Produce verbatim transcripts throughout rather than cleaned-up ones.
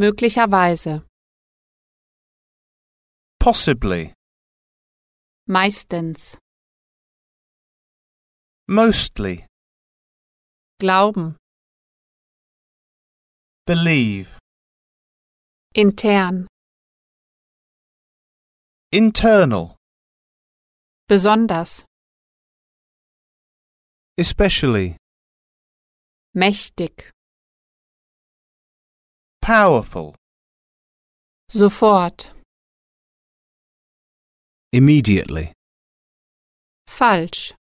Möglicherweise. Possibly. Meistens. Mostly. Glauben. Believe. Intern. Internal. Besonders. Especially. Mächtig. Powerful. Sofort. Immediately. Falsch.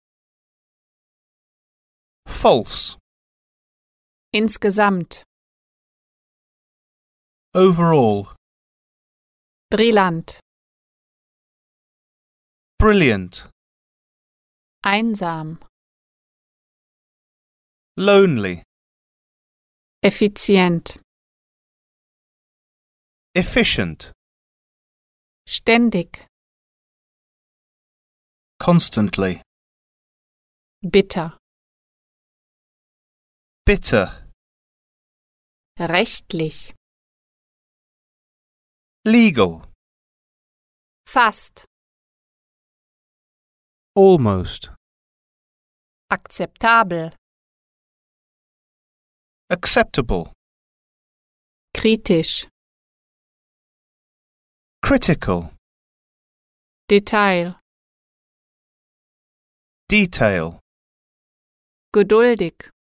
False. Insgesamt. Overall. Brillant. Brilliant. Einsam. Lonely. Effizient. Efficient. Ständig. Constantly. Bitter. Bitter. Rechtlich. Legal. Fast. Almost. Akzeptabel. Acceptable. Kritisch. Critical. Detail. Detail. Geduldig.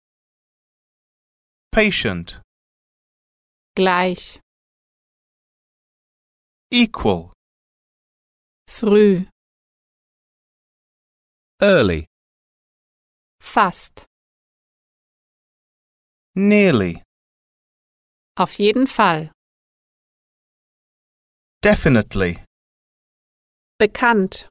Patient. Gleich. Equal. Früh. Early. Fast. Nearly. Auf jeden Fall. Definitely. Bekannt.